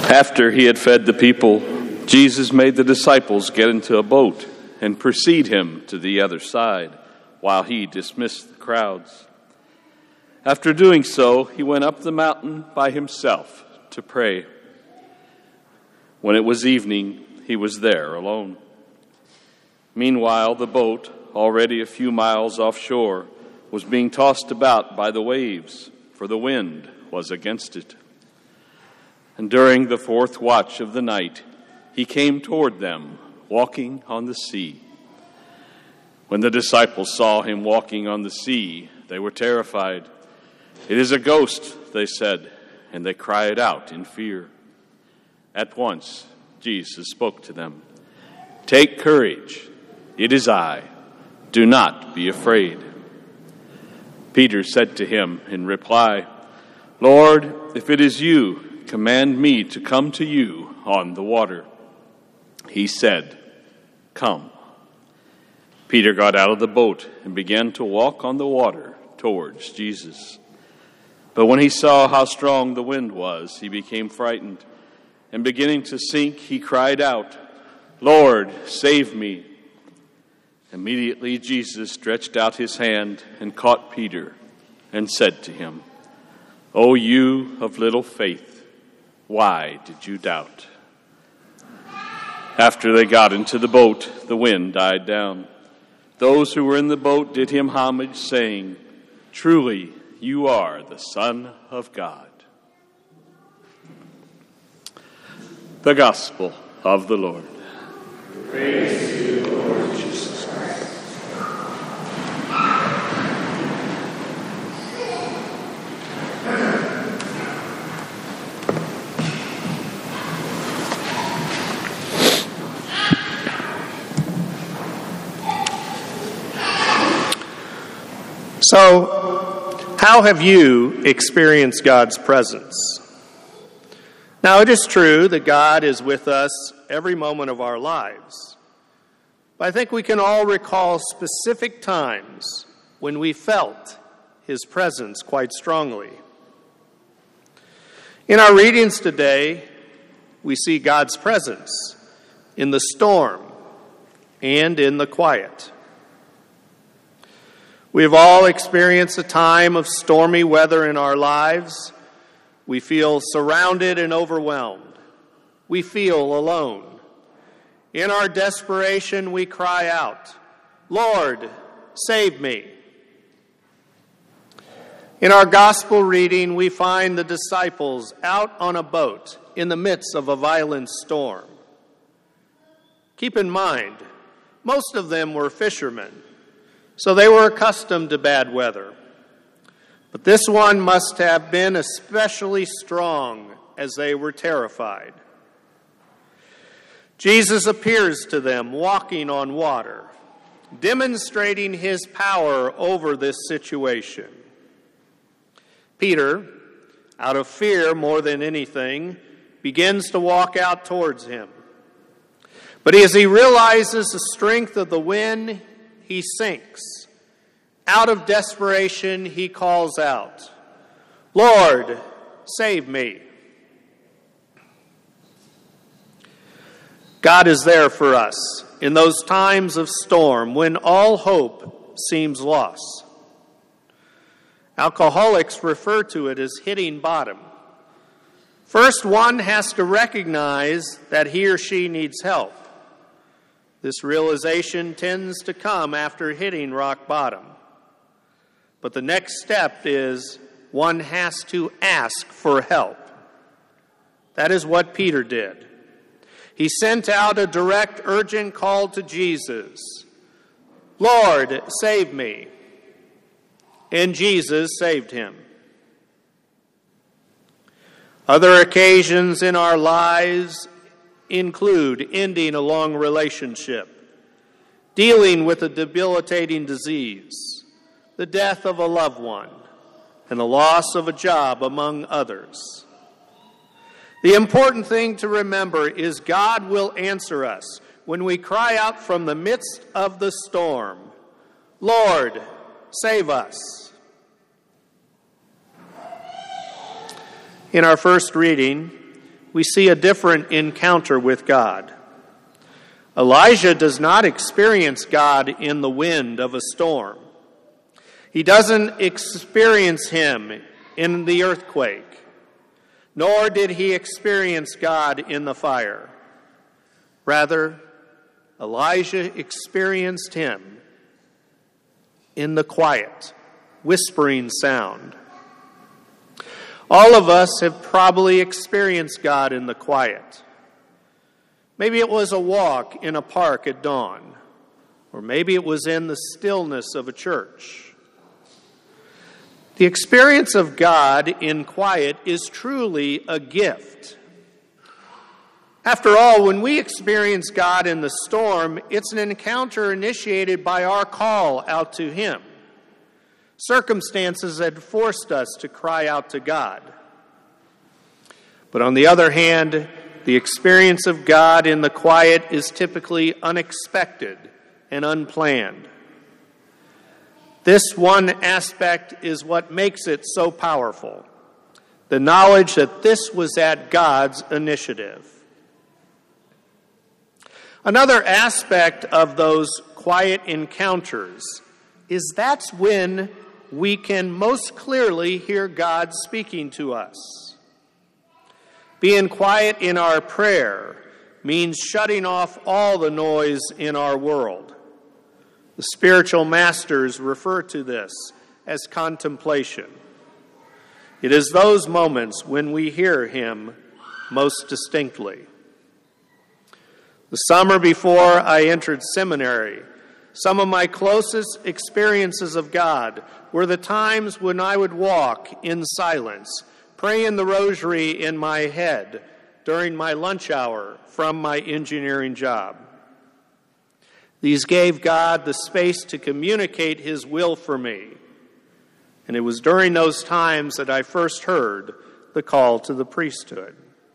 After he had fed the people, Jesus made the disciples get into a boat and precede him to the other side, while he dismissed the crowds. After doing so, he went up the mountain by himself to pray. When it was evening, he was there alone. Meanwhile, the boat, already a few miles offshore, was being tossed about by the waves, for the wind was against it. And during the fourth watch of the night, he came toward them, walking on the sea. When the disciples saw him walking on the sea, they were terrified. "It is a ghost," they said, and they cried out in fear. At once, Jesus spoke to them. "Take courage, it is I. Do not be afraid." Peter said to him in reply, "Lord, if it is you, command me to come to you on the water." He said, "Come." Peter got out of the boat and began to walk on the water towards Jesus. But when he saw how strong the wind was, he became frightened, and beginning to sink, he cried out, "Lord, save me." Immediately Jesus stretched out his hand and caught Peter and said to him, "O you of little faith, why did you doubt?" After they got into the boat, the wind died down. Those who were in the boat did him homage, saying, "Truly, you are the Son of God." The Gospel of the Lord. Praise to you, Lord Jesus Christ. So, how have you experienced God's presence? Now, it is true that God is with us every moment of our lives. But I think we can all recall specific times when we felt His presence quite strongly. In our readings today, we see God's presence in the storm and in the quiet. We have all experienced a time of stormy weather in our lives. We feel surrounded and overwhelmed. We feel alone. In our desperation, we cry out, "Lord, save me." In our gospel reading, we find the disciples out on a boat in the midst of a violent storm. Keep in mind, most of them were fishermen, so they were accustomed to bad weather. But this one must have been especially strong as they were terrified. Jesus appears to them walking on water, demonstrating his power over this situation. Peter, out of fear more than anything, begins to walk out towards him. But as he realizes the strength of the wind, he sinks. Out of desperation, he calls out, "Lord, save me." God is there for us in those times of storm when all hope seems lost. Alcoholics refer to it as hitting bottom. First, one has to recognize that he or she needs help. This realization tends to come after hitting rock bottom. But the next step is one has to ask for help. That is what Peter did. He sent out a direct, urgent call to Jesus. "Lord, save me." And Jesus saved him. Other occasions in our lives include ending a long relationship, dealing with a debilitating disease, the death of a loved one, and the loss of a job, among others. The important thing to remember is God will answer us when we cry out from the midst of the storm, "Lord, save us." In our first reading, we see a different encounter with God. Elijah does not experience God in the wind of a storm. He doesn't experience him in the earthquake, nor did he experience God in the fire. Rather, Elijah experienced him in the quiet, whispering sound. All of us have probably experienced God in the quiet. Maybe it was a walk in a park at dawn, or maybe it was in the stillness of a church. The experience of God in quiet is truly a gift. After all, when we experience God in the storm, it's an encounter initiated by our call out to Him. Circumstances had forced us to cry out to God. But on the other hand, the experience of God in the quiet is typically unexpected and unplanned. This one aspect is what makes it so powerful, the knowledge that this was at God's initiative. Another aspect of those quiet encounters is that's when we can most clearly hear God speaking to us. Being quiet in our prayer means shutting off all the noise in our world. The spiritual masters refer to this as contemplation. It is those moments when we hear Him most distinctly. The summer before I entered seminary, some of my closest experiences of God were the times when I would walk in silence, praying the rosary in my head during my lunch hour from my engineering job. These gave God the space to communicate His will for me, and it was during those times that I first heard the call to the priesthood.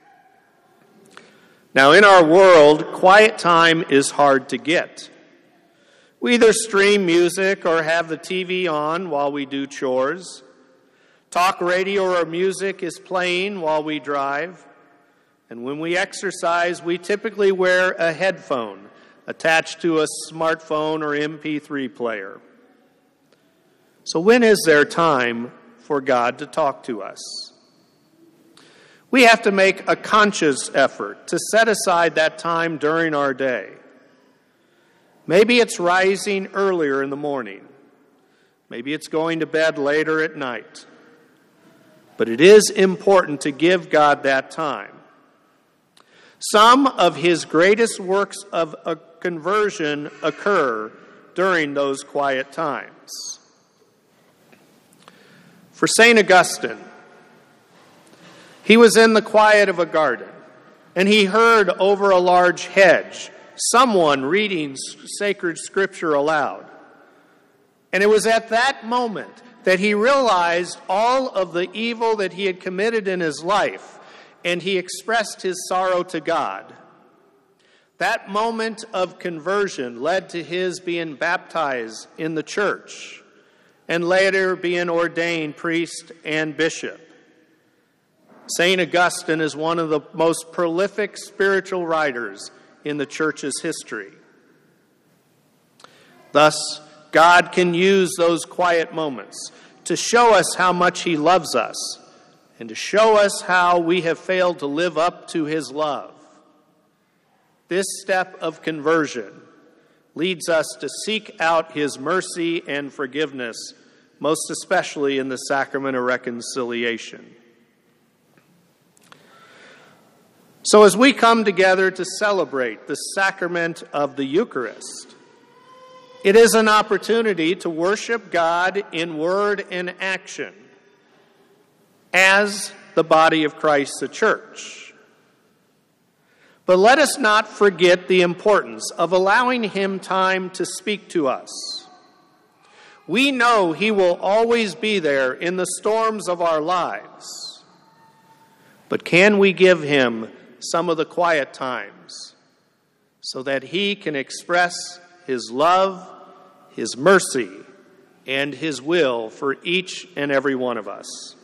Now, in our world, quiet time is hard to get. We either stream music or have the TV on while we do chores. Talk radio or music is playing while we drive. And when we exercise, we typically wear a headphone attached to a smartphone or MP3 player. So when is there time for God to talk to us? We have to make a conscious effort to set aside that time during our day. Maybe it's rising earlier in the morning. Maybe it's going to bed later at night. But it is important to give God that time. Some of His greatest works of a conversion occur during those quiet times. For St. Augustine, he was in the quiet of a garden, and he heard over a large hedge someone reading sacred scripture aloud. And it was at that moment that he realized all of the evil that he had committed in his life, and he expressed his sorrow to God. That moment of conversion led to his being baptized in the church, and later being ordained priest and bishop. St. Augustine is one of the most prolific spiritual writers in the church's history. Thus, God can use those quiet moments to show us how much He loves us and to show us how we have failed to live up to His love. This step of conversion leads us to seek out His mercy and forgiveness, most especially in the sacrament of reconciliation. So as we come together to celebrate the sacrament of the Eucharist, it is an opportunity to worship God in word and action as the body of Christ, the church. But let us not forget the importance of allowing Him time to speak to us. We know He will always be there in the storms of our lives. But can we give Him some of the quiet times so that He can express His love, His mercy, and His will for each and every one of us?